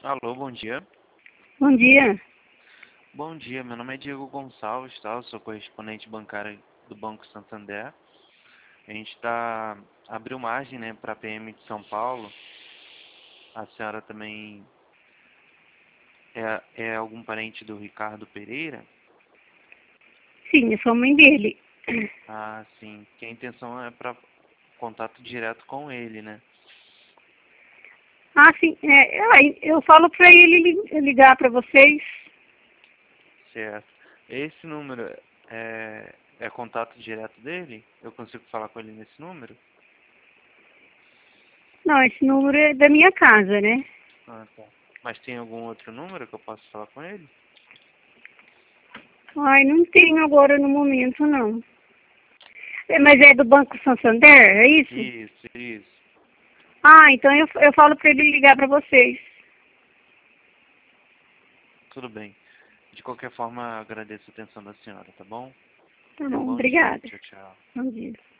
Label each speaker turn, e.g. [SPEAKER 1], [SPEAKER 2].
[SPEAKER 1] Alô, bom dia.
[SPEAKER 2] Bom dia.
[SPEAKER 1] Bom dia, meu nome é Diego Gonçalves, tá? Eu sou correspondente bancário do Banco Santander. A gente abriu margem, né, para a PM de São Paulo. A senhora também é algum parente do Ricardo Pereira?
[SPEAKER 2] Sim, eu sou a mãe dele.
[SPEAKER 1] Ah, sim. Que a intenção é para contato direto com ele, né?
[SPEAKER 2] Ah, sim. Eu falo para ele ligar para vocês.
[SPEAKER 1] Certo. Esse número é contato direto dele? Eu consigo falar com ele nesse número?
[SPEAKER 2] Não, esse número é da minha casa, né?
[SPEAKER 1] Ah, tá. Mas tem algum outro número que eu possa falar com ele?
[SPEAKER 2] Ai, não tenho agora no momento, não. Mas é do Banco Santander, é isso?
[SPEAKER 1] Isso, isso.
[SPEAKER 2] Ah, então eu falo para ele ligar para vocês.
[SPEAKER 1] Tudo bem. De qualquer forma, agradeço a atenção da senhora, tá bom?
[SPEAKER 2] Tá
[SPEAKER 1] Tenha um
[SPEAKER 2] bom,
[SPEAKER 1] bom dia.
[SPEAKER 2] obrigada.
[SPEAKER 1] Tchau, tchau.
[SPEAKER 2] Bom dia.